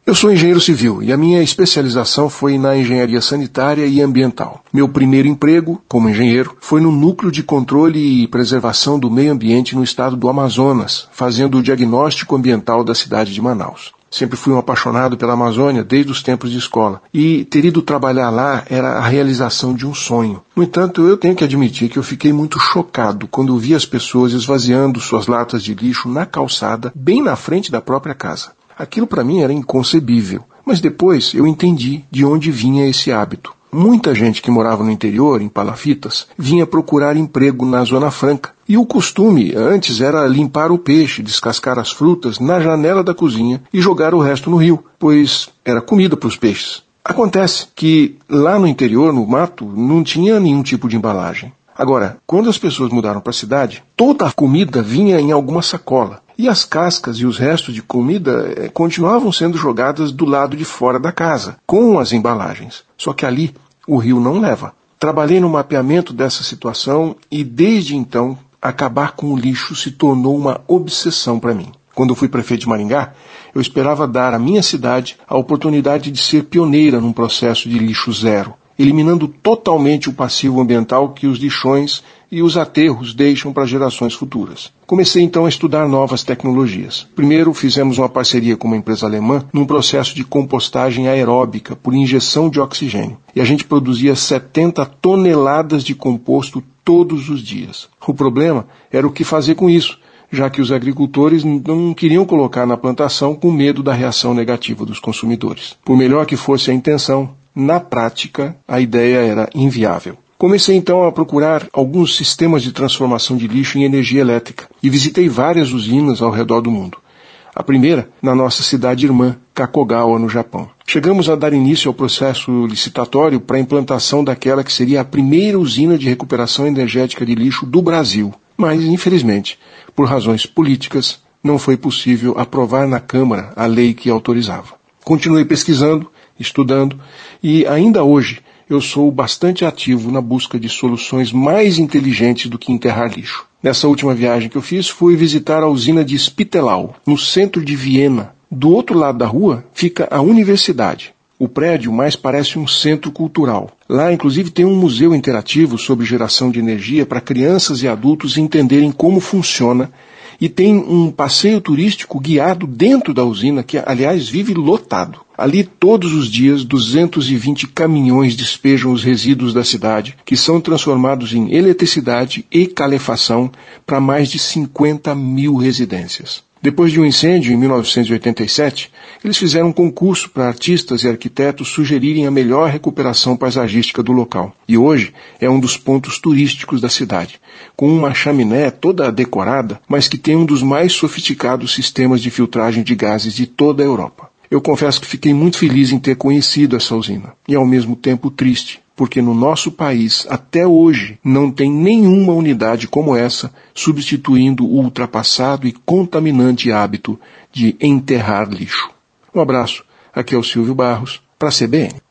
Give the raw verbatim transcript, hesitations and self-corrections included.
Eu sou engenheiro civil e a minha especialização foi na engenharia sanitária e ambiental. Meu primeiro emprego, como engenheiro, foi no Núcleo de Controle e Preservação do Meio Ambiente no estado do Amazonas, fazendo o diagnóstico ambiental da cidade de Manaus. Sempre fui um apaixonado pela Amazônia desde os tempos de escola e ter ido trabalhar lá era a realização de um sonho. No entanto, eu tenho que admitir que eu fiquei muito chocado quando vi as pessoas esvaziando suas latas de lixo na calçada, bem na frente da própria casa. Aquilo para mim era inconcebível, mas depois eu entendi de onde vinha esse hábito. Muita gente que morava no interior, em palafitas, vinha procurar emprego na Zona Franca. E o costume antes era limpar o peixe, descascar as frutas na janela da cozinha e jogar o resto no rio, pois era comida para os peixes. Acontece que lá no interior, no mato, não tinha nenhum tipo de embalagem. Agora, quando as pessoas mudaram para a cidade, toda a comida vinha em alguma sacola. E as cascas e os restos de comida eh, continuavam sendo jogadas do lado de fora da casa, com as embalagens. Só que ali o rio não leva. Trabalhei no mapeamento dessa situação e desde então acabar com o lixo se tornou uma obsessão para mim. Quando eu fui prefeito de Maringá, eu esperava dar à minha cidade a oportunidade de ser pioneira num processo de lixo zero, eliminando totalmente o passivo ambiental que os lixões e os aterros deixam para gerações futuras. Comecei então a estudar novas tecnologias. Primeiro fizemos uma parceria com uma empresa alemã num processo de compostagem aeróbica por injeção de oxigênio. E a gente produzia setenta toneladas de composto todos os dias. O problema era o que fazer com isso, já que os agricultores não queriam colocar na plantação com medo da reação negativa dos consumidores. Por melhor que fosse a intenção, na prática, a ideia era inviável. Comecei então a procurar alguns sistemas de transformação de lixo em energia elétrica e visitei várias usinas ao redor do mundo. A primeira, na nossa cidade irmã, Kakogawa, no Japão. Chegamos a dar início ao processo licitatório para a implantação daquela que seria a primeira usina de recuperação energética de lixo do Brasil. Mas, infelizmente, por razões políticas, não foi possível aprovar na Câmara a lei que autorizava. Continuei pesquisando, estudando e ainda hoje eu sou bastante ativo na busca de soluções mais inteligentes do que enterrar lixo. Nessa última viagem que eu fiz, fui visitar a usina de Spittelau, no centro de Viena. Do outro lado da rua fica a universidade. O prédio mais parece um centro cultural. Lá, inclusive, tem um museu interativo sobre geração de energia para crianças e adultos entenderem como funciona. E tem um passeio turístico guiado dentro da usina, que, aliás, vive lotado. Ali, todos os dias, duzentos e vinte caminhões despejam os resíduos da cidade, que são transformados em eletricidade e calefação para mais de cinquenta mil residências. Depois de um incêndio, em mil novecentos e oitenta e sete, eles fizeram um concurso para artistas e arquitetos sugerirem a melhor recuperação paisagística do local. E hoje é um dos pontos turísticos da cidade, com uma chaminé toda decorada, mas que tem um dos mais sofisticados sistemas de filtragem de gases de toda a Europa. Eu confesso que fiquei muito feliz em ter conhecido essa usina, e ao mesmo tempo triste, porque no nosso país, até hoje, não tem nenhuma unidade como essa substituindo o ultrapassado e contaminante hábito de enterrar lixo. Um abraço, aqui é o Silvio Barros, para a C B N.